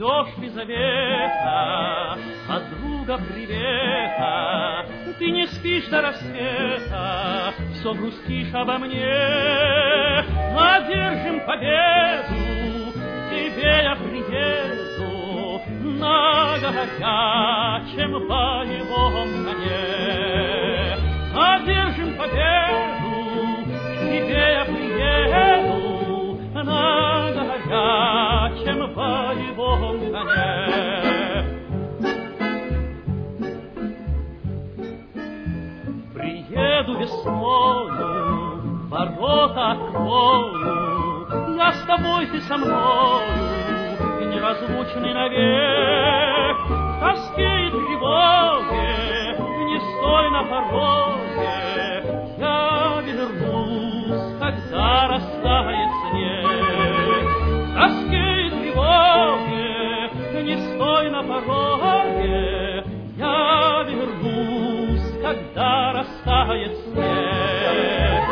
ждешь Лизавета от друга привета. Ты не спишь до рассвета, все грустишь обо мне. Одержим победу, к тебе я приеду на горячем боевом коне. Одержим победу, к тебе я приеду на горячем боевом коне. Приеду весною, ворота открою, я с тобой, ты со мною, и неразлучный навек. В тоске и тревоге, не стой на пороге, я вернусь, когда растает снег. В тоске и тревоге, не стой на пороге, я вернусь, когда растает снег.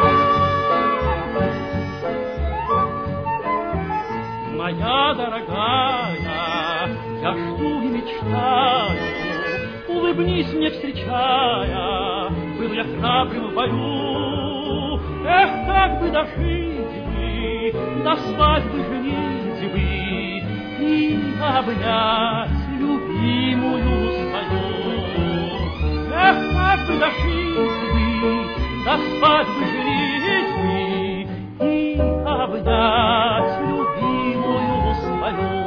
Моя дорогая, я жду и мечтаю, улыбнись мне, встречая, был я храбрым в бою. Эх, как бы дожить бы, до свадьбы женитьбы и обнять любимую свою. Эх, как бы дожить бы, до свадьбы женитьбы и обнять любимую свою.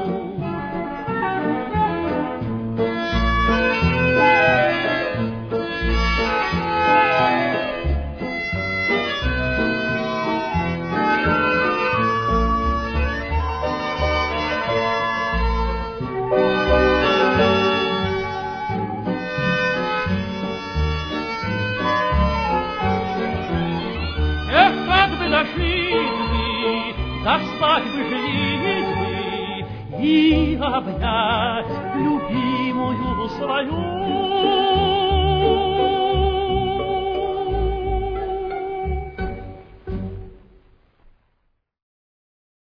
До свадьбы женитьбы и обнять любимую свою.